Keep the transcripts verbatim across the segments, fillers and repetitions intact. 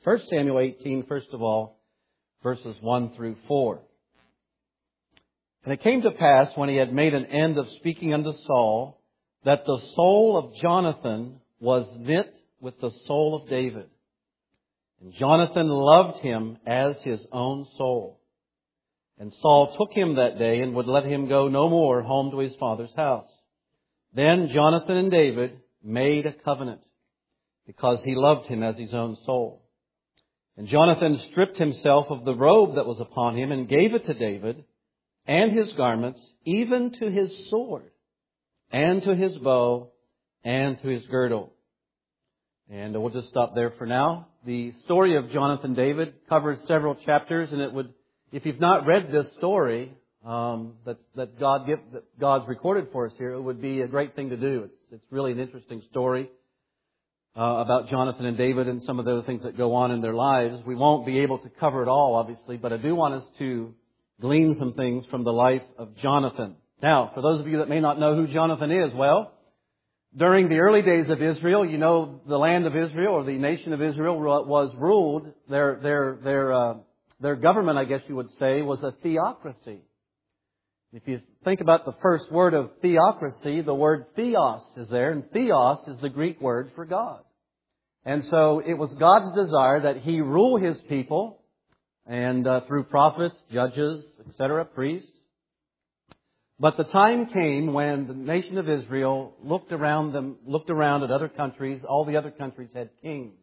First Samuel eighteen, first of all, verses one through four. And it came to pass, when he had made an end of speaking unto Saul, that the soul of Jonathan was knit with the soul of David. And Jonathan loved him as his own soul. And Saul took him that day and would let him go no more home to his father's house. Then Jonathan and David made a covenant, because he loved him as his own soul. And Jonathan stripped himself of the robe that was upon him and gave it to David, and his garments, even to his sword, and to his bow, and to his girdle. And we'll just stop there for now. The story of Jonathan David covers several chapters, and it would, if you've not read this story um, that that God give, that God's recorded for us here, it would be a great thing to do. It's it's really an interesting story uh, about Jonathan and David and some of the other things that go on in their lives. We won't be able to cover it all, obviously, but I do want us to glean some things from the life of Jonathan. Now, for those of you that may not know who Jonathan is, well, during the early days of Israel, you know, the land of Israel, or the nation of Israel, was ruled. Their their their uh, their government, I guess you would say, was a theocracy. If you think about the first word of theocracy, the word theos is there, and theos is the Greek word for God. And so it was God's desire that He rule His people, and uh, through prophets, judges, et cetera, priests. But the time came when the nation of Israel looked around them, looked around at other countries. All the other countries had kings.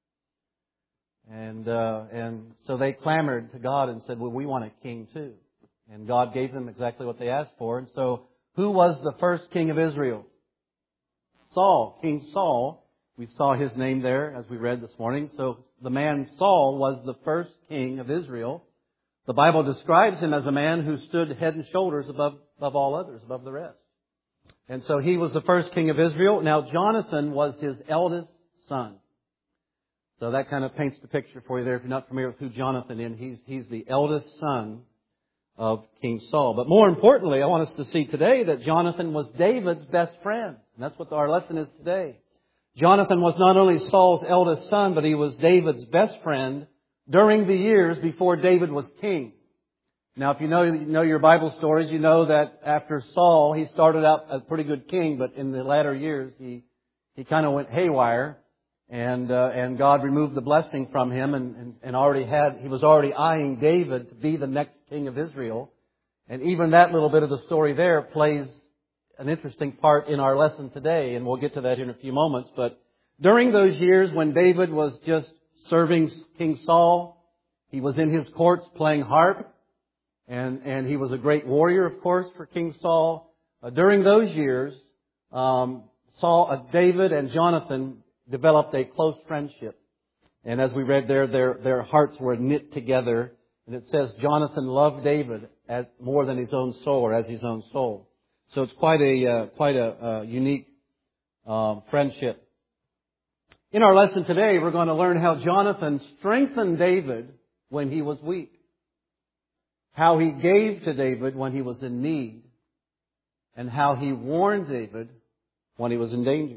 And uh, and so they clamored to God and said, well, we want a king too. And God gave them exactly what they asked for. And so who was the first king of Israel? Saul, King Saul. We saw his name there as we read this morning. So the man Saul was the first king of Israel. The Bible describes him as a man who stood head and shoulders above, above all others, above the rest. And so he was the first king of Israel. Now Jonathan was his eldest son. So that kind of paints the picture for you there. If you're not familiar with who Jonathan is, he's, he's the eldest son of King Saul. But more importantly, I want us to see today that Jonathan was David's best friend. And that's what our lesson is today. Jonathan was not only Saul's eldest son, but he was David's best friend during the years before David was king. Now, if you know, you know your Bible stories, you know that after Saul, he started out a pretty good king, but in the latter years, he he kind of went haywire, and uh, and God removed the blessing from him, and, and and already had he was already eyeing David to be the next king of Israel, and even that little bit of the story there plays an interesting part in our lesson today, and we'll get to that in a few moments. But during those years when David was just serving King Saul, he was in his courts playing harp, and, and he was a great warrior, of course, for King Saul. Uh, during those years, um, Saul, uh, David and Jonathan developed a close friendship. And as we read there, their, their hearts were knit together. And it says Jonathan loved David as more than his own soul, or as his own soul. So it's quite a uh, quite a uh, unique uh, friendship. In our lesson today, we're going to learn how Jonathan strengthened David when he was weak, how he gave to David when he was in need, and how he warned David when he was in danger.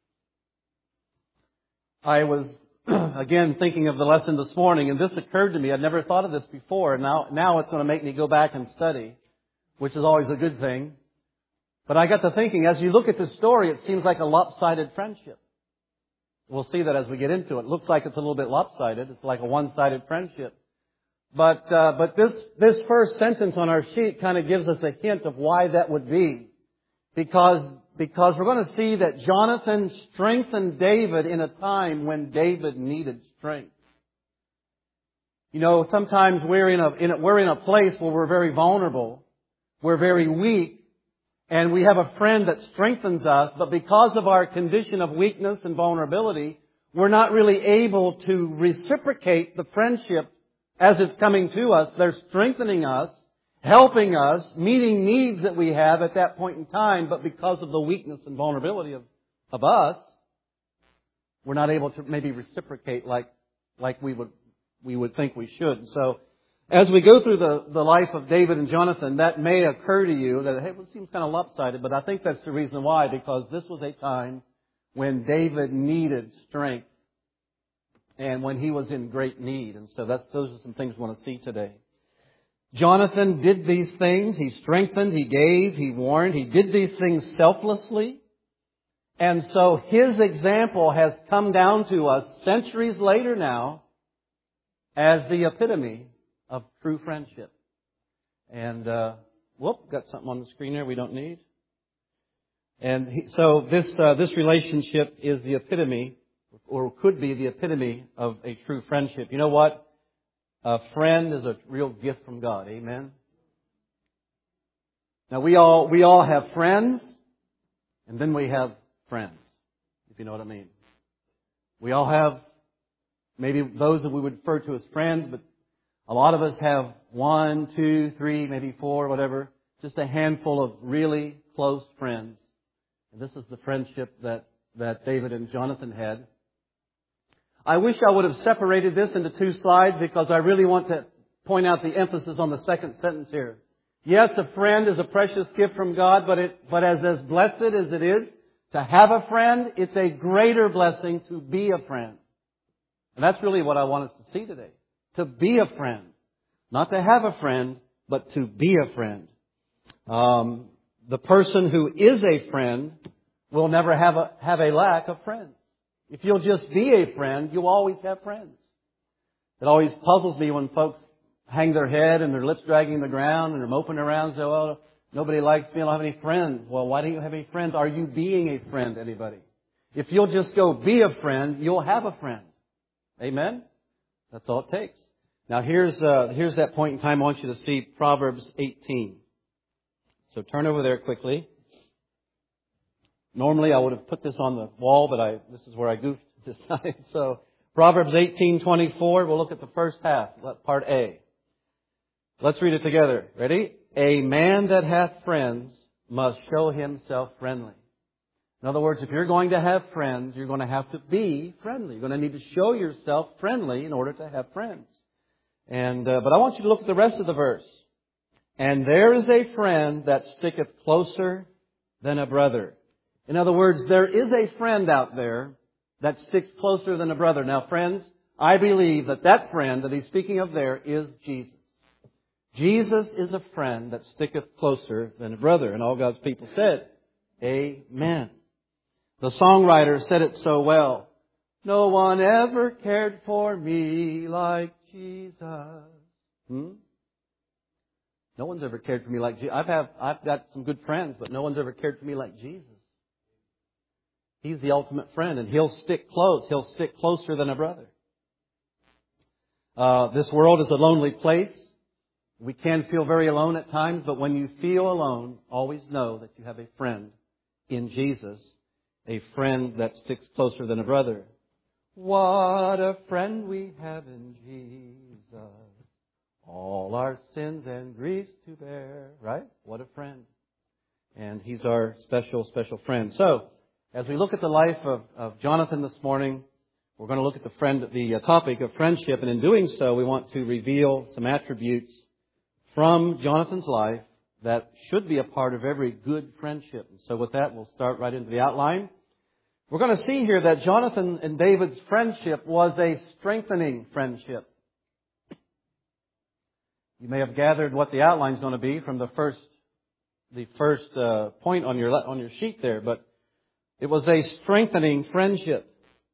I was, again, thinking of the lesson this morning, and this occurred to me. I'd never thought of this before, and now, now it's going to make me go back and study, which is always a good thing. But I got to thinking, as you look at this story, it seems like a lopsided friendship. We'll see that as we get into it. It looks like it's a little bit lopsided. It's like a one-sided friendship. But uh, but this this first sentence on our sheet kind of gives us a hint of why that would be. Because because we're going to see that Jonathan strengthened David in a time when David needed strength. You know, sometimes we're in a, in a we're in a place where we're very vulnerable, we're very weak, and we have a friend that strengthens us, but because of our condition of weakness and vulnerability, we're not really able to reciprocate the friendship as it's coming to us. They're strengthening us, helping us, meeting needs that we have at that point in time, but because of the weakness and vulnerability of, of us, we're not able to maybe reciprocate like like we would we would think we should. So as we go through the, the life of David and Jonathan, that may occur to you that, hey, well, it seems kind of lopsided, but I think that's the reason why, because this was a time when David needed strength. and when he was in great need. And so that's those are some things we want to see today. Jonathan did these things. He strengthened, he gave, he warned. He did these things selflessly. And so his example has come down to us centuries later now as the epitome of true friendship. And, uh, whoop, got something on the screen there we don't need. And he, so this, uh, this relationship is the epitome, or could be the epitome of a true friendship. You know what? A friend is a real gift from God. Amen. Now we all, we all have friends, and then we have friends, if you know what I mean. We all have maybe those that we would refer to as friends, but a lot of us have one, two, three, maybe four, whatever, just a handful of really close friends. And this is the friendship that, that David and Jonathan had. I wish I would have separated this into two slides because I really want to point out the emphasis on the second sentence here. Yes, a friend is a precious gift from God, but it, but as, as blessed as it is to have a friend, it's a greater blessing to be a friend. And that's really what I want us to see today. To be a friend. Not to have a friend, but to be a friend. Um, the person who is a friend will never have a, have a lack of friends. If you'll just be a friend, you'll always have friends. It always puzzles me when folks hang their head and their lips dragging the ground and they're moping around and say, well, nobody likes me, I don't have any friends. Well, why don't you have any friends? Are you being a friend to anybody? If you'll just go be a friend, you'll have a friend. Amen? That's all it takes. Now here's, uh, here's that point in time I want you to see Proverbs eighteen. So turn over there quickly. Normally I would have put this on the wall, but I, this is where I goofed this time. So Proverbs eighteen twenty-four, we'll look at the first half, part A. Let's read it together. Ready? A man that hath friends must show himself friendly. In other words, if you're going to have friends, you're going to have to be friendly. You're going to need to show yourself friendly in order to have friends. And uh, but I want you to look at the rest of the verse. And there is a friend that sticketh closer than a brother. In other words, there is a friend out there that sticks closer than a brother. Now, friends, I believe that that friend that he's speaking of there is Jesus. Jesus is a friend that sticketh closer than a brother. And all God's people said, Amen. The songwriter said it so well. No one ever cared for me like Jesus. Hmm? No one's ever cared for me like Jesus. I've, have, I've got some good friends, but no one's ever cared for me like Jesus. He's the ultimate friend, and He'll stick close. He'll stick closer than a brother. Uh, this world is a lonely place. We can feel very alone at times, but when you feel alone, always know that you have a friend in Jesus, a friend that sticks closer than a brother. What a friend we have in Jesus. All our sins and griefs to bear. Right? What a friend. And He's our special, special friend. So, as we look at the life of, of Jonathan this morning, we're going to look at the friend, the uh, topic of friendship. And in doing so, we want to reveal some attributes from Jonathan's life that should be a part of every good friendship. And so with that, we'll start right into the outline. We're going to see here that Jonathan and David's friendship was a strengthening friendship. You may have gathered what the outline is going to be from the first, the first uh, point on your on your sheet there, but it was a strengthening friendship.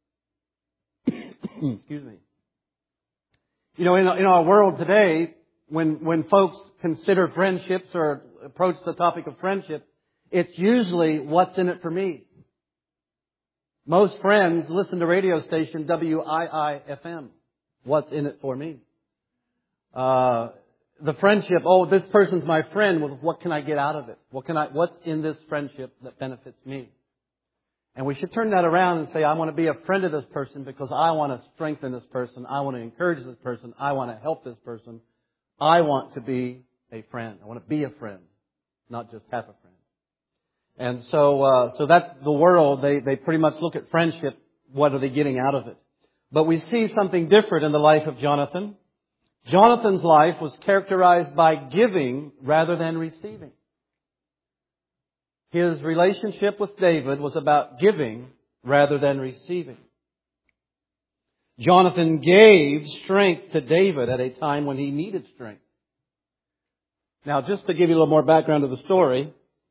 Excuse me. You know, in, in our world today, when when folks consider friendships or approach the topic of friendship, it's usually what's in it for me. Most friends listen to radio station W I I F M. What's in it for me? Uh, the friendship, oh, this person's my friend. Well, what can I get out of it? What can I? What's in this friendship that benefits me? And we should turn that around and say, I want to be a friend of this person because I want to strengthen this person. I want to encourage this person. I want to help this person. I want to be a friend. I want to be a friend, not just have a friend. And so, uh, so that's the world. They, they pretty much look at friendship. What are they getting out of it? But we see something different in the life of Jonathan. Jonathan's life was characterized by giving rather than receiving. His relationship with David was about giving rather than receiving. Jonathan gave strength to David at a time when he needed strength. Now, just to give you a little more background to the story,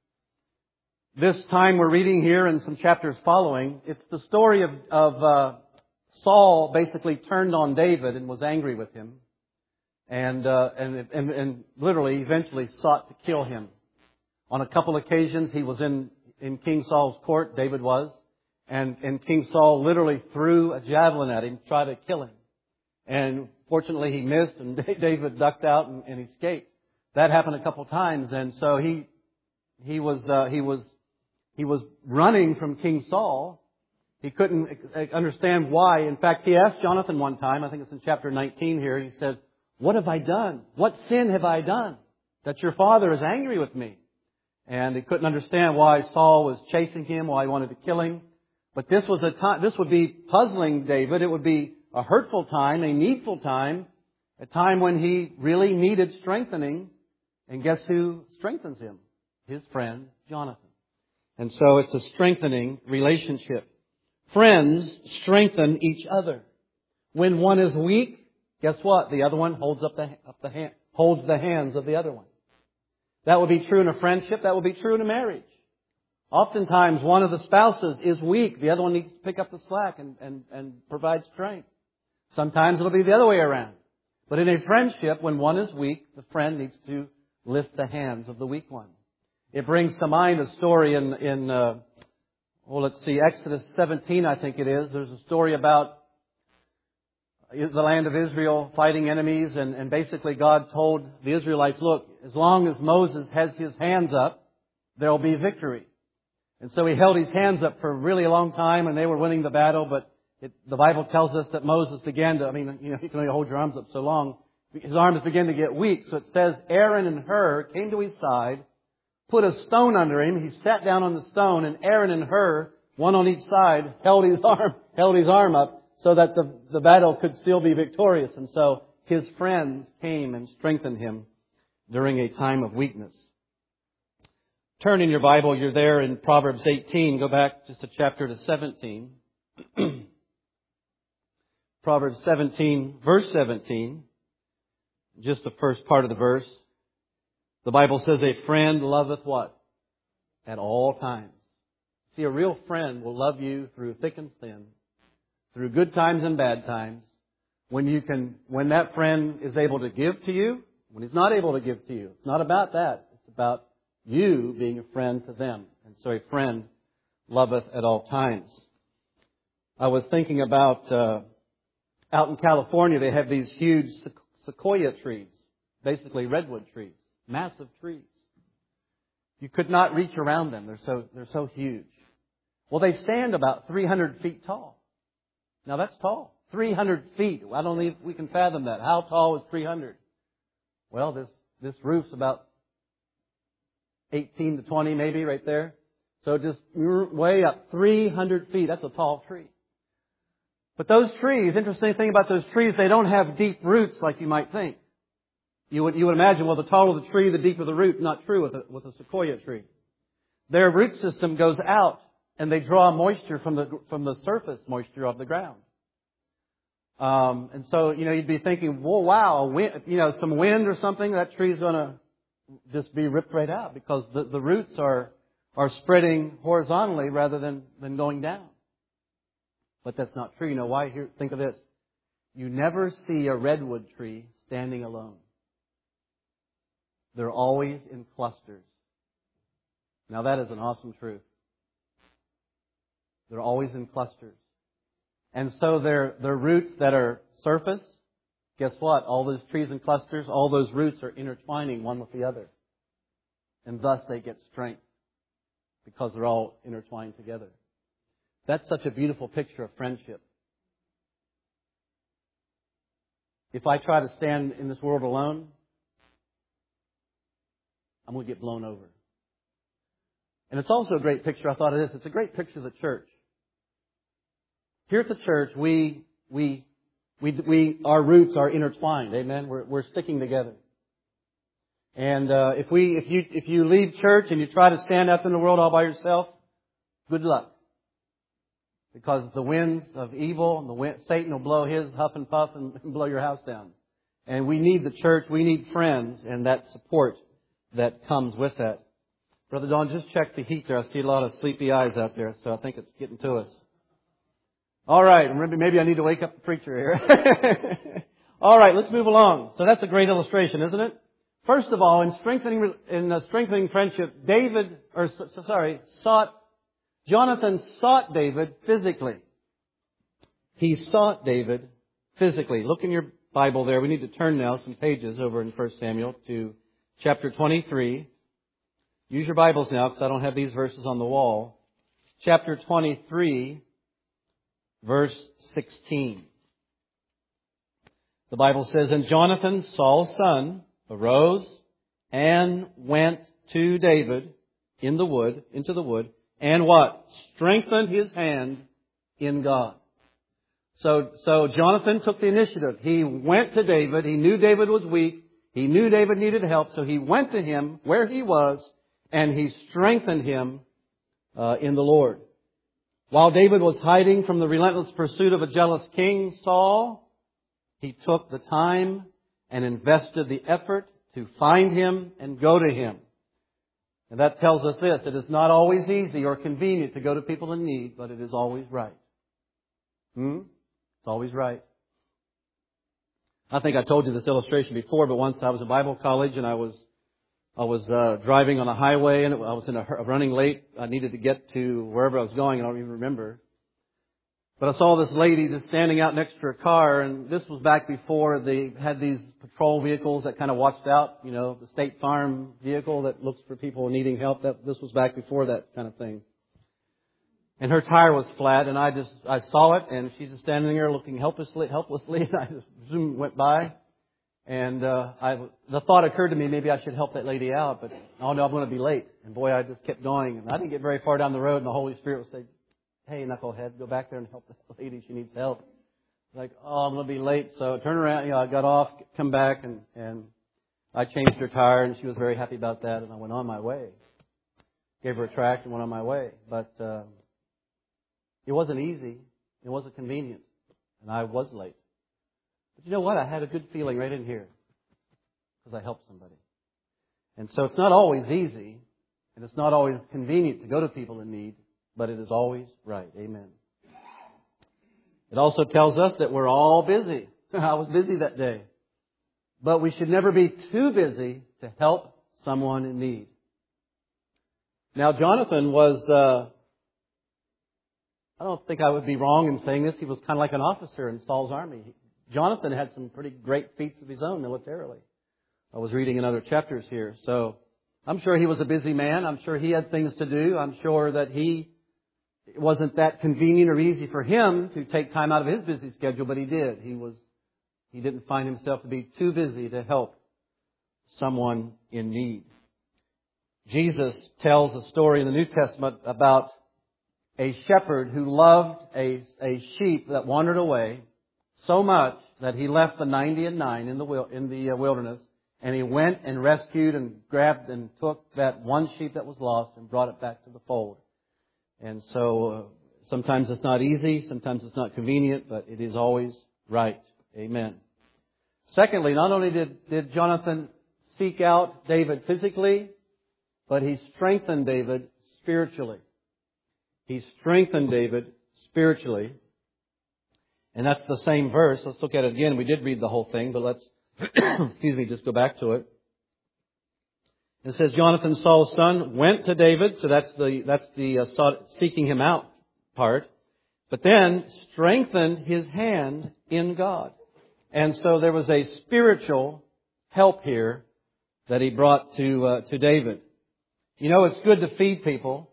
this time we're reading here and some chapters following, it's the story of, of uh, Saul basically turned on David and was angry with him. And, uh, and, and, and literally, eventually sought to kill him. On a couple occasions, he was in, in King Saul's court, David was, and, and King Saul literally threw a javelin at him, tried to kill him. And fortunately, he missed, and David ducked out and, and escaped. That happened a couple times, and so he, he was, uh, he was, he was running from King Saul. He couldn't understand why. In fact, he asked Jonathan one time, I think it's in chapter nineteen here, he says, "What have I done? What sin have I done that your father is angry with me?" And he couldn't understand why Saul was chasing him, why he wanted to kill him. But this was a time, this would be puzzling David. It would be a hurtful time, a needful time, a time when he really needed strengthening. And guess who strengthens him? His friend, Jonathan. And so it's a strengthening relationship. Friends strengthen each other. When one is weak, guess what? The other one holds up the, up the hand, holds the hands of the other one. That would be true in a friendship. That would be true in a marriage. Oftentimes, one of the spouses is weak. The other one needs to pick up the slack and, and, and provide strength. Sometimes it'll be the other way around. But in a friendship, when one is weak, the friend needs to lift the hands of the weak one. It brings to mind a story in, in uh, well, let's see, Exodus seventeen, I think it is. There's a story about the land of Israel fighting enemies, and, and basically God told the Israelites, look, as long as Moses has his hands up, there'll be victory. And so he held his hands up for a really long time, and they were winning the battle, but it, the Bible tells us that Moses began to, I mean, you know, you can only hold your arms up so long. His arms began to get weak. So it says Aaron and Hur came to his side, put a stone under him. He sat down on the stone, and Aaron and Hur, one on each side, held his arm, held his arm up so that the, the battle could still be victorious. And so his friends came and strengthened him during a time of weakness. Turn in your Bible, you're there in Proverbs eighteen. Go back just a chapter to seventeen. Proverbs seventeen, verse seventeen. Just the first part of the verse. The Bible says, a friend loveth what? At all times. See, a real friend will love you through thick and thin, through good times and bad times. When you can, when that friend is able to give to you, when he's not able to give to you. It's not about that. It's about you being a friend to them. And so a friend loveth at all times. I was thinking about, uh, out in California, they have these huge sequoia trees, basically redwood trees, massive trees. You could not reach around them. They're so, they're so huge. Well, they stand about three hundred feet tall. Now that's tall. three hundred feet. I don't think we can fathom that. How tall is three hundred? Well, this, this roof's about eighteen to twenty maybe right there. So just way up three hundred feet. That's a tall tree. But those trees, interesting thing about those trees, they don't have deep roots like you might think. You would, you would imagine, well, the taller the tree, the deeper the root. Not true with a, with a sequoia tree. Their root system goes out and they draw moisture from the, from the surface moisture of the ground. Um, and so, you know, you'd be thinking, whoa, wow, wind, you know, some wind or something, that tree's going to just be ripped right out because the, the roots are, are spreading horizontally rather than, than going down. But that's not true. You know why? Here, think of this. You never see a redwood tree standing alone. They're always in clusters. Now that is an awesome truth. They're always in clusters. And so their, their roots that are surface, guess what? All those trees and clusters, all those roots are intertwining one with the other. And thus they get strength because they're all intertwined together. That's such a beautiful picture of friendship. If I try to stand in this world alone, I'm going to get blown over. And it's also a great picture, I thought of this, it's a great picture of the church. Here at the church, we, we, we, we, our roots are intertwined. Amen. We're, we're sticking together. And, uh, if we, if you, if you leave church and you try to stand out in the world all by yourself, good luck. Because the winds of evil, and the wind, Satan will blow his huff and puff and blow your house down. And we need the church, we need friends, and that support that comes with that. Brother Don, just check the heat there. I see a lot of sleepy eyes out there, so I think it's getting to us. All right, maybe I need to wake up the preacher here. All right, let's move along. So that's a great illustration, isn't it? First of all, in strengthening in uh, strengthening friendship, David, or so, sorry, sought Jonathan sought David physically. He sought David physically. Look in your Bible there. We need to turn now some pages over in First Samuel to chapter twenty-three. Use your Bibles now because I don't have these verses on the wall. Chapter twenty-three, verse sixteen. The Bible says, "And Jonathan, Saul's son, arose and went to David in the wood, into the wood, and what? Strengthened his hand in God." So, so Jonathan took the initiative. He went to David. He knew David was weak. He knew David needed help. So he went to him where he was and he strengthened him uh, in the Lord. While David was hiding from the relentless pursuit of a jealous king, Saul, he took the time and invested the effort to find him and go to him. And that tells us this: it is not always easy or convenient to go to people in need, but it is always right. Hmm? It's always right. I think I told you this illustration before, but once I was at Bible college and I was I was uh, driving on a highway and I was in a running late. I needed to get to wherever I was going. I don't even remember. But I saw this lady just standing out next to her car, and this was back before they had these patrol vehicles that kind of watched out, you know, the State Farm vehicle that looks for people needing help. That this was back before that kind of thing. And her tire was flat, and I just I saw it, and she's just standing there looking helplessly, helplessly, and I just zoom went by, and uh, I the thought occurred to me, maybe I should help that lady out, but oh no, I'm going to be late. And boy, I just kept going, and I didn't get very far down the road, and the Holy Spirit would say, "Hey, knucklehead, go back there and help that lady. She needs help." Like, oh, I'm going to be late. So I turned around, you know, I got off, come back, and, and I changed her tire, and she was very happy about that, and I went on my way. Gave her a tract and went on my way. But uh, it wasn't easy. It wasn't convenient. And I was late. But you know what? I had a good feeling right in here because I helped somebody. And so it's not always easy, and it's not always convenient to go to people in need, but it is always right. Amen. It also tells us that we're all busy. I was busy that day. But we should never be too busy to help someone in need. Now, Jonathan was, uh, I don't think I would be wrong in saying this, he was kind of like an officer in Saul's army. Jonathan had some pretty great feats of his own militarily. I was reading in other chapters here. So I'm sure he was a busy man. I'm sure he had things to do. I'm sure that he It wasn't that convenient or easy for him to take time out of his busy schedule, but he did. He was, he didn't find himself to be too busy to help someone in need. Jesus tells a story in the New Testament about a shepherd who loved a, a sheep that wandered away so much that he left the ninety and nine in the in the wilderness, and he went and rescued and grabbed and took that one sheep that was lost and brought it back to the fold. And so uh, sometimes it's not easy, sometimes it's not convenient, but it is always right. Amen. Secondly, not only did, did Jonathan seek out David physically, but he strengthened David spiritually. He strengthened David spiritually. And that's the same verse. Let's look at it again. We did read the whole thing, but let's, excuse me, just go back to it. It says, Jonathan, Saul's son, went to David. So that's the, that's the uh, sought, seeking him out part. But then strengthened his hand in God. And so there was a spiritual help here that he brought to, uh, to David. You know, it's good to feed people.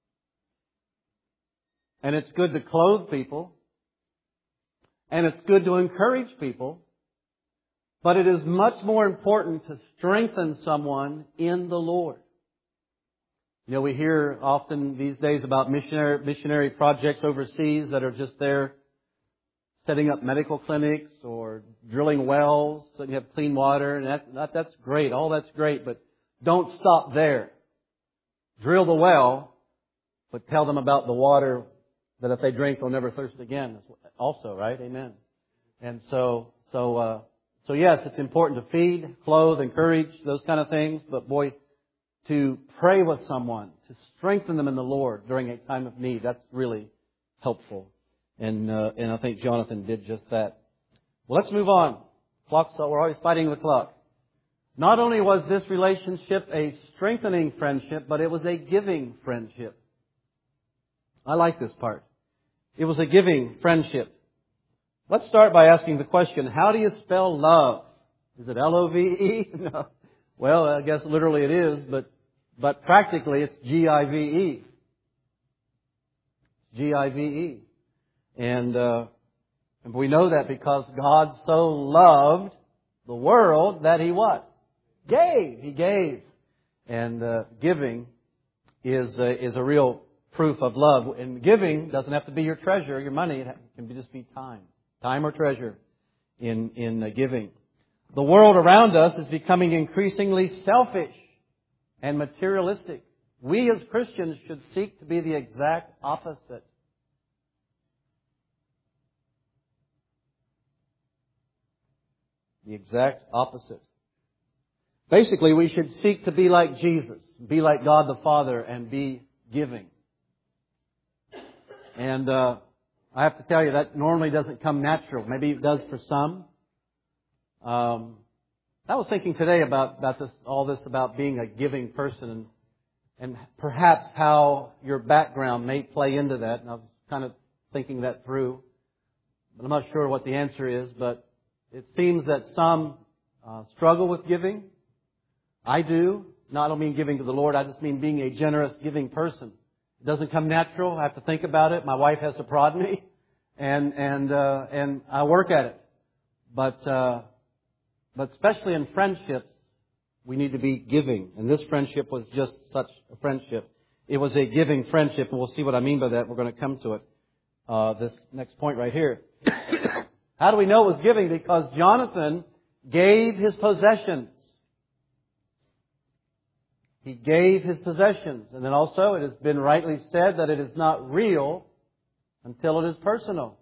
And it's good to clothe people. And it's good to encourage people. But it is much more important to strengthen someone in the Lord. You know, we hear often these days about missionary missionary projects overseas that are just there setting up medical clinics or drilling wells so you have clean water. And that, that, that's great. All that's great. But don't stop there. Drill the well, but tell them about the water that if they drink, they'll never thirst again. Also, right? Amen. And so, so, uh, so yes, it's important to feed, clothe, encourage, those kind of things. But boy, to pray with someone, to strengthen them in the Lord during a time of need, that's really helpful. And uh, and I think Jonathan did just that. Well, let's move on. Clock's, we're always fighting the clock. Not only was this relationship a strengthening friendship, but it was a giving friendship. I like this part. It was a giving friendship. Let's start by asking the question, how do you spell love? Is it L O V E? No. Well, I guess literally it is, but but practically it's G I V E. G I V E. And, uh, and we know that because God so loved the world that He what? Gave. He gave. And uh, giving is uh, is a real proof of love. And giving doesn't have to be your treasure, your money. It can be just be time. Time or treasure in, in uh, giving. The world around us is becoming increasingly selfish and materialistic. We as Christians should seek to be the exact opposite. The exact opposite. Basically, we should seek to be like Jesus, be like God the Father, and be giving. And uh, I have to tell you, that normally doesn't come natural. Maybe it does for some. Um, I was thinking today about, about this, all this about being a giving person, and, and perhaps how your background may play into that. And I was kind of thinking that through. But I'm not sure what the answer is, but it seems that some uh, struggle with giving. I do. No, I don't mean giving to the Lord. I just mean being a generous, giving person. It doesn't come natural. I have to think about it. My wife has to prod me, and and uh, and I work at it. But uh, but especially in friendships, we need to be giving. And this friendship was just such a friendship. It was a giving friendship, and we'll see what I mean by that. We're going to come to it. Uh, this next point right here. How do we know it was giving? Because Jonathan gave his possessions. He gave his possessions. And then also it has been rightly said that it is not real until it is personal.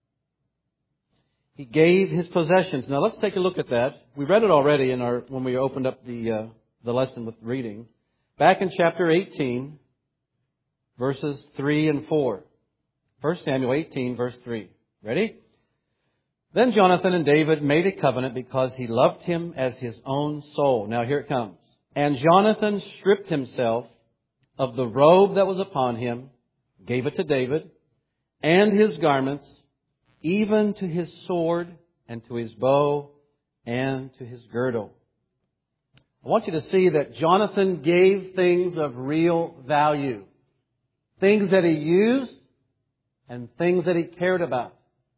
He gave his possessions. Now let's take a look at that. We read it already in our when we opened up the uh, the lesson with reading. Back in chapter eighteen, verses three and four. First Samuel eighteen, verse three. Ready? Then Jonathan and David made a covenant because he loved him as his own soul. Now here it comes. And Jonathan stripped himself of the robe that was upon him, gave it to David, and his garments, even to his sword, and to his bow, and to his girdle. I want you to see that Jonathan gave things of real value. Things that he used, and things that he cared about.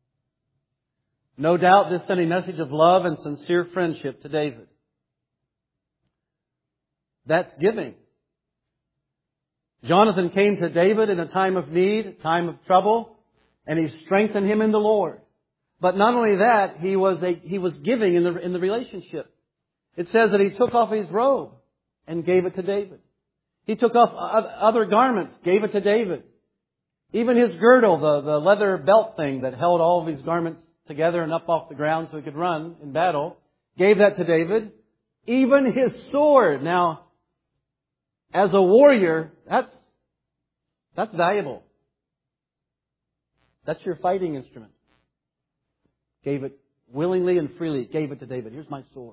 No doubt this sent a message of love and sincere friendship to David. That's giving. Jonathan came to David in a time of need, a time of trouble, and he strengthened him in the Lord. But not only that, he was a, he was giving in the, in the relationship. It says that he took off his robe and gave it to David. He took off other garments, gave it to David. Even his girdle, the, the leather belt thing that held all of his garments together and up off the ground so he could run in battle, gave that to David. Even his sword. Now, as a warrior, that's that's valuable. That's your fighting instrument. Gave it willingly and freely. Gave it to David. Here's my sword.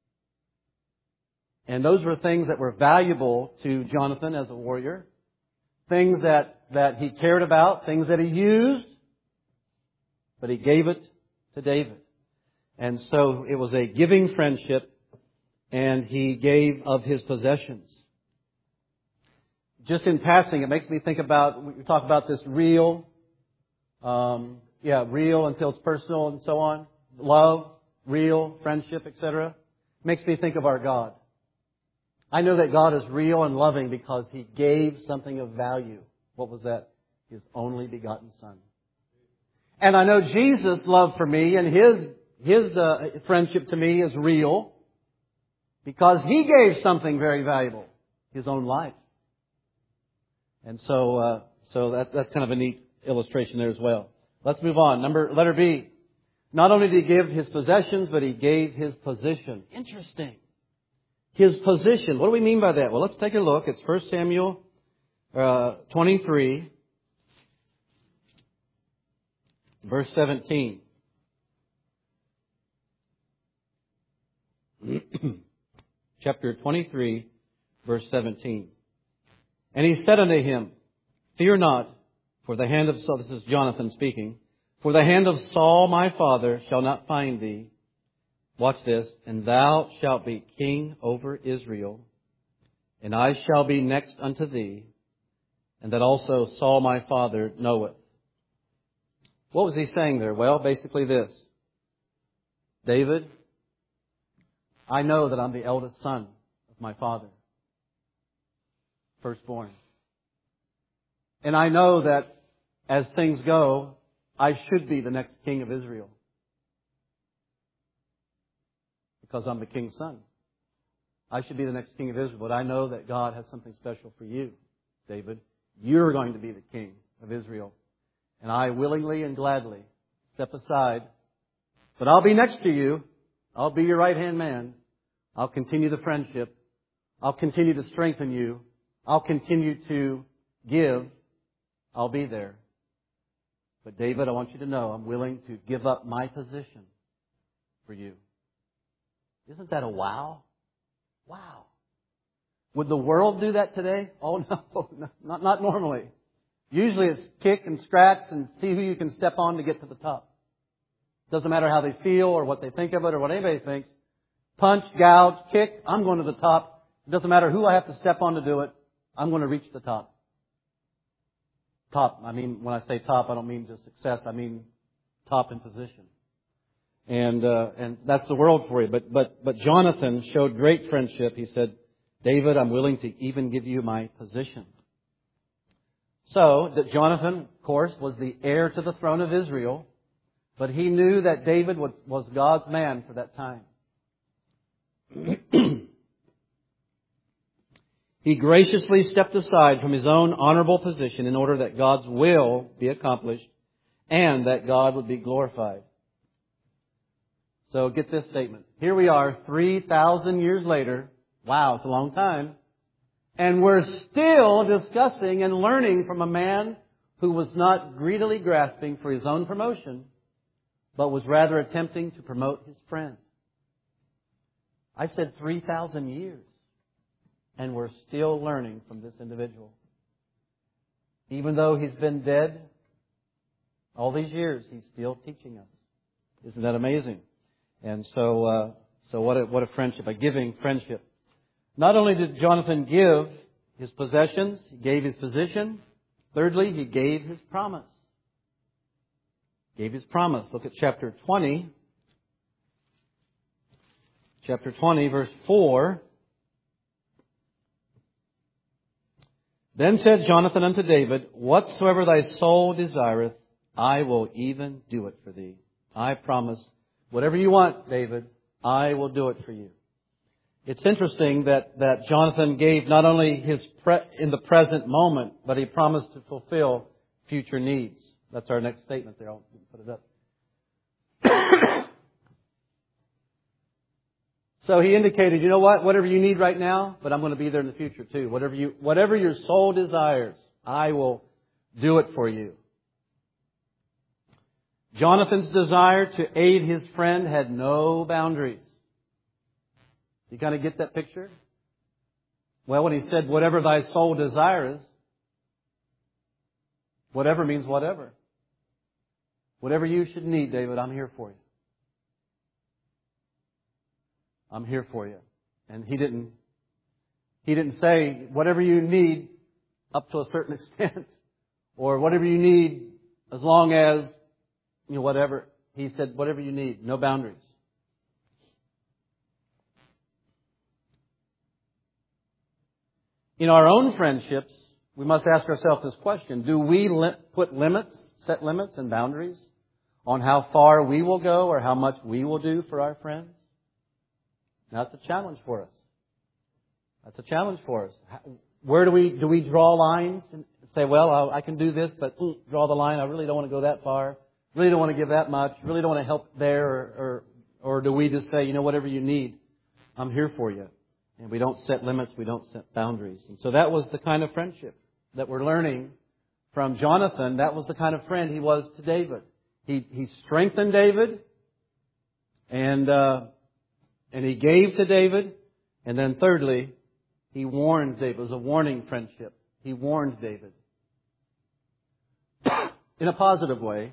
And those were things that were valuable to Jonathan as a warrior. Things that, that he cared about. Things that he used. But he gave it to David. And so it was a giving friendship. And he gave of his possessions. Just in passing, it makes me think about, we talk about this real, um, yeah, real until it's personal and so on. Love, real, friendship, et cetera. Makes me think of our God. I know that God is real and loving because He gave something of value. What was that? His only begotten Son. And I know Jesus' love for me and His, His uh, friendship to me is real because He gave something very valuable. His own life. And so, uh, so that, that's kind of a neat illustration there as well. Let's move on. Number, letter B. Not only did he give his possessions, but he gave his position. Interesting. His position. What do we mean by that? Well, let's take a look. It's First Samuel uh, twenty-three, verse seventeen. Chapter twenty-three, verse seventeen. And he said unto him, Fear not, for the hand of Saul, this is Jonathan speaking, for the hand of Saul my father shall not find thee. Watch this. And thou shalt be king over Israel, and I shall be next unto thee, and that also Saul my father knoweth. What was he saying there? Well, basically this. David, I know that I'm the eldest son of my father, firstborn. And I know that as things go, I should be the next king of Israel. Because I'm the king's son. I should be the next king of Israel. But I know that God has something special for you, David. You're going to be the king of Israel. And I willingly and gladly step aside. But I'll be next to you. I'll be your right-hand man. I'll continue the friendship. I'll continue to strengthen you. I'll continue to give. I'll be there. But David, I want you to know I'm willing to give up my position for you. Isn't that a wow? Wow. Would the world do that today? Oh, no, not, not normally. Usually it's kick and scratch and see who you can step on to get to the top. Doesn't matter how they feel or what they think of it or what anybody thinks. Punch, gouge, kick, I'm going to the top. It doesn't matter who I have to step on to do it. I'm going to reach the top. Top, I mean, when I say top, I don't mean just success. I mean top in position. And uh, and that's the world for you. But but but Jonathan showed great friendship. He said, David, I'm willing to even give you my position. So that Jonathan, of course, was the heir to the throne of Israel. But he knew that David was, was God's man for that time. He graciously stepped aside from his own honorable position in order that God's will be accomplished and that God would be glorified. So get this statement. Here we are, three thousand years later. Wow, it's a long time. And we're still discussing and learning from a man who was not greedily grasping for his own promotion, but was rather attempting to promote his friend. I said three thousand years. And we're still learning from this individual. Even though he's been dead all these years, he's still teaching us. Isn't that amazing? And so, uh, so what a, what a friendship, a giving friendship. Not only did Jonathan give his possessions, he gave his position. Thirdly, he gave his promise. Gave his promise. Look at chapter twenty. Chapter twenty, verse four. Then said Jonathan unto David, Whatsoever thy soul desireth, I will even do it for thee. I promise, whatever you want, David, I will do it for you. It's interesting that, that Jonathan gave not only his pre- in the present moment, but he promised to fulfill future needs. That's our next statement there. I'll put it up. So he indicated, you know what, whatever you need right now, but I'm going to be there in the future too. Whatever you, whatever your soul desires, I will do it for you. Jonathan's desire to aid his friend had no boundaries. You kind of get that picture? Well, when he said, whatever thy soul desires, whatever means whatever. Whatever you should need, David, I'm here for you. I'm here for you. And he didn't, he didn't say, whatever you need up to a certain extent, or whatever you need as long as, you know, whatever. He said, whatever you need, no boundaries. In our own friendships, we must ask ourselves this question. Do we li- put limits, set limits and boundaries on how far we will go or how much we will do for our friends? Now, that's a challenge for us. That's a challenge for us. Where do we do we draw lines? say, well, I'll, I can do this, but ooh, draw the line. I really don't want to go that far. Really don't want to give that much. Really don't want to help there. Or, or, or do we just say, you know, whatever you need, I'm here for you. And we don't set limits. We don't set boundaries. And so that was the kind of friendship that we're learning from Jonathan. That was the kind of friend he was to David. He, he strengthened David. And, uh, and he gave to David. And then thirdly, he warned David. It was a warning friendship. He warned David. In a positive way.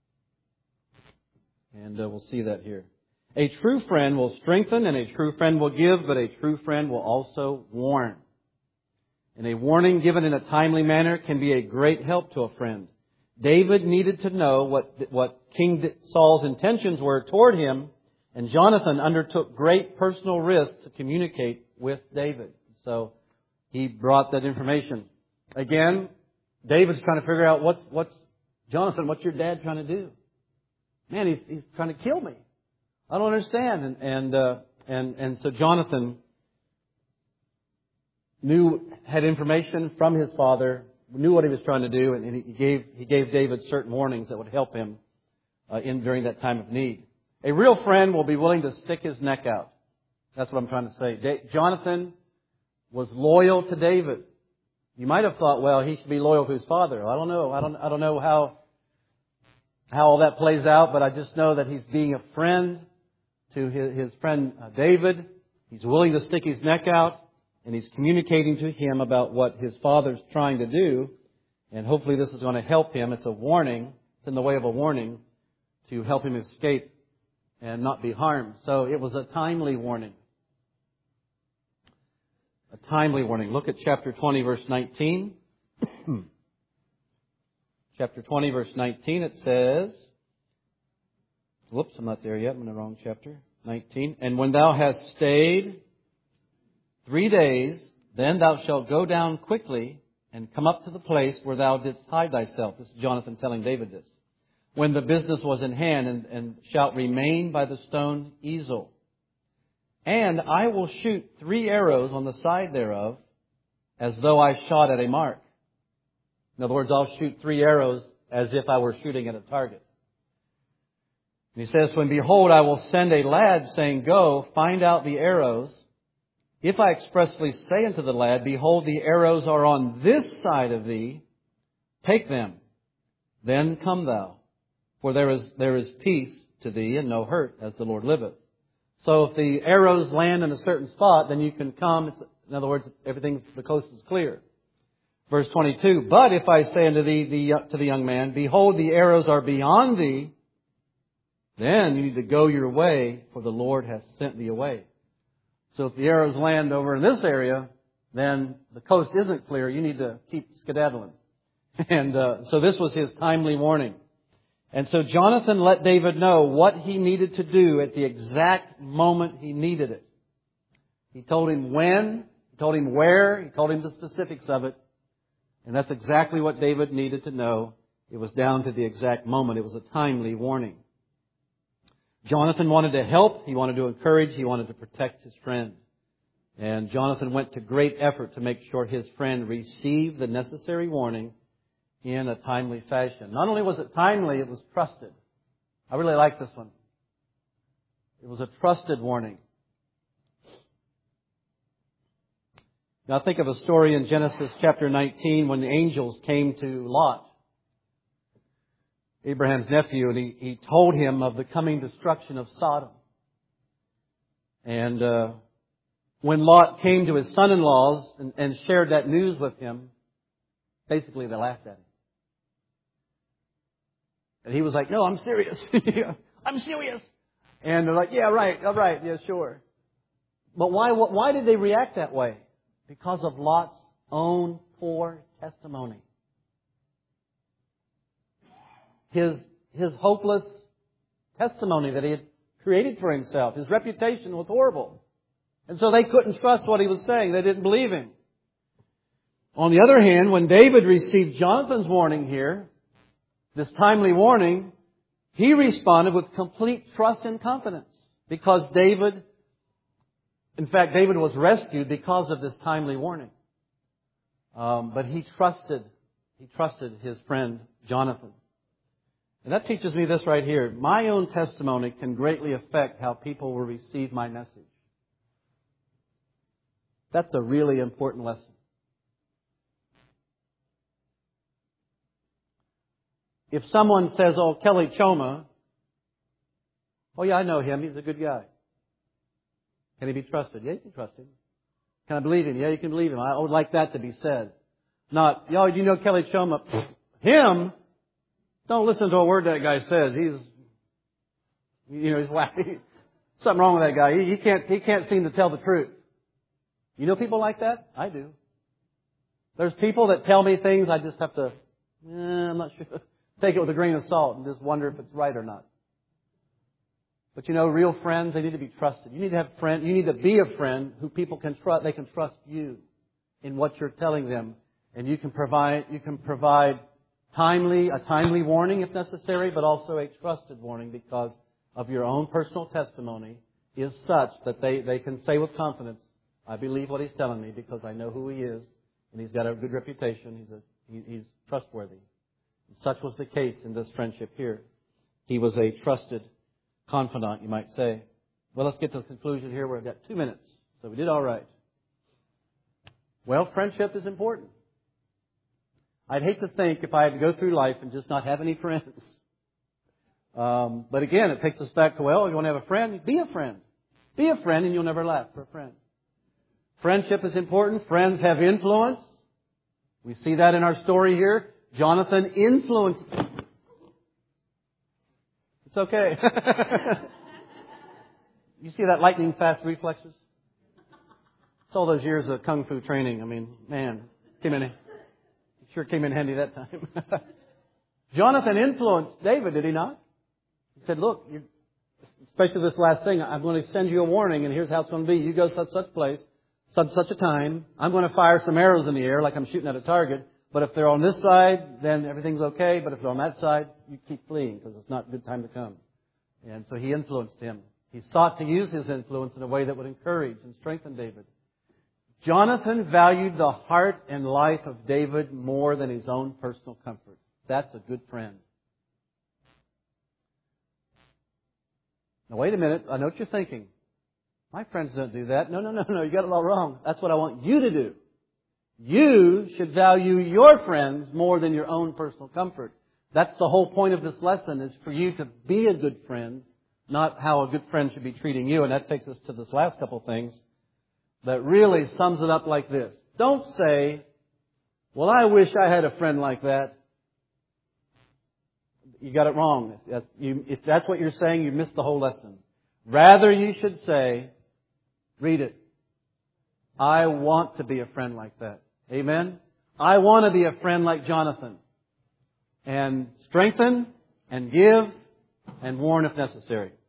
And uh, we'll see that here. A true friend will strengthen and a true friend will give, but a true friend will also warn. And a warning given in a timely manner can be a great help to a friend. David needed to know what, what King Saul's intentions were toward him, and Jonathan undertook great personal risk to communicate with David. So he brought that information. Again, David's trying to figure out what's, what's, Jonathan, what's your dad trying to do? Man, he's, he's trying to kill me. I don't understand. And, and, uh, and, and so Jonathan knew, had information from his father, knew what he was trying to do, and he gave, he gave David certain warnings that would help him uh, in, during that time of need. A real friend will be willing to stick his neck out. That's what I'm trying to say. Da- Jonathan was loyal to David. You might have thought, well, he should be loyal to his father. I don't know. I don't, I don't know how, how all that plays out, but I just know that he's being a friend to his, his friend uh, David. He's willing to stick his neck out, and he's communicating to him about what his father's trying to do. And hopefully this is going to help him. It's a warning. It's in the way of a warning to help him escape and not be harmed. So it was a timely warning. A timely warning. Look at chapter twenty, verse nineteen. Chapter twenty, verse nineteen, it says, whoops, I'm not there yet. I'm in the wrong chapter. nineteen. And when thou hast stayed three days, then thou shalt go down quickly and come up to the place where thou didst hide thyself. This is Jonathan telling David this. When the business was in hand, and, and shalt remain by the stone easel. And I will shoot three arrows on the side thereof, as though I shot at a mark. In other words, I'll shoot three arrows as if I were shooting at a target. And he says, when behold, I will send a lad, saying, go, find out the arrows. If I expressly say unto the lad, behold, the arrows are on this side of thee, take them, then come thou. For there is, there is peace to thee and no hurt, as the Lord liveth. So if the arrows land in a certain spot, then you can come. It's, in other words, everything, the coast is clear. Verse twenty-two, but if I say unto thee, the, to the young man, behold, the arrows are beyond thee, then you need to go your way, for the Lord hath sent thee away. So if the arrows land over in this area, then the coast isn't clear. You need to keep skedaddling. And uh, so this was his timely warning. And so Jonathan let David know what he needed to do at the exact moment he needed it. He told him when, he told him where, he told him the specifics of it. And that's exactly what David needed to know. It was down to the exact moment. It was a timely warning. Jonathan wanted to help, he wanted to encourage, he wanted to protect his friend. And Jonathan went to great effort to make sure his friend received the necessary warning in a timely fashion. Not only was it timely, it was trusted. I really like this one. It was a trusted warning. Now think of a story in Genesis chapter nineteen when the angels came to Lot, Abraham's nephew, and he, he told him of the coming destruction of Sodom. And uh, when Lot came to his son-in-laws and, and shared that news with him, basically they laughed at him. And he was like, no, I'm serious. I'm serious. And they're like, yeah, right, all right, yeah, sure. But why, why did they react that way? Because of Lot's own poor testimony. His, his hopeless testimony that he had created for himself. His reputation was horrible. And so they couldn't trust what he was saying. They didn't believe him. On the other hand, when David received Jonathan's warning here, this timely warning, he responded with complete trust and confidence. Because David, in fact, David was rescued because of this timely warning. Um, but he trusted, He trusted his friend Jonathan. And that teaches me this right here. My own testimony can greatly affect how people will receive my message. That's a really important lesson. If someone says, oh, Kelly Choma, oh yeah, I know him, he's a good guy. Can he be trusted? Yeah, you can trust him. Can I believe him? Yeah, you can believe him. I would like that to be said. Not, yo, you know Kelly Choma? Him? Don't listen to a word that guy says. He's, you know, he's wacky. Something wrong with that guy. He, he can't, he can't seem to tell the truth. You know people like that? I do. There's people that tell me things I just have to, eh, I'm not sure. Take it with a grain of salt and just wonder if it's right or not. But you know, real friends, they need to be trusted. You need to have friend. You need to be a friend who people can trust. They can trust you in what you're telling them, and you can provide. You can provide timely a timely warning if necessary, but also a trusted warning because of your own personal testimony is such that they they can say with confidence, "I believe what he's telling me because I know who he is, and he's got a good reputation. He's a he, he's trustworthy." And such was the case in this friendship here. He was a trusted confidant, you might say. Well, let's get to the conclusion here. We've got two minutes, so we did all right. Well, friendship is important. I'd hate to think if I had to go through life and just not have any friends. Um, but again, it takes us back to, well, you want to have a friend? Be a friend. Be a friend and you'll never lack for a friend. Friendship is important. Friends have influence. We see that in our story here. Jonathan influenced. It's okay. You see that lightning fast reflexes? It's all those years of kung fu training. I mean, man, came in, sure came in handy that time. Jonathan influenced David, did he not? He said, look, you, especially this last thing, I'm going to send you a warning and here's how it's going to be. You go to such such place, such such a time. I'm going to fire some arrows in the air like I'm shooting at a target. But if they're on this side, then everything's okay. But if they're on that side, you keep fleeing because it's not a good time to come. And so he influenced him. He sought to use his influence in a way that would encourage and strengthen David. Jonathan valued the heart and life of David more than his own personal comfort. That's a good friend. Now wait a minute. I know what you're thinking. My friends don't do that. No, no, no, no. You got it all wrong. That's what I want you to do. You should value your friends more than your own personal comfort. That's the whole point of this lesson, is for you to be a good friend, not how a good friend should be treating you. And that takes us to this last couple of things that really sums it up like this. Don't say, well, I wish I had a friend like that. You got it wrong. If that's what you're saying, you missed the whole lesson. Rather, you should say, read it. I want to be a friend like that. Amen? I want to be a friend like Jonathan. And strengthen and give and warn if necessary.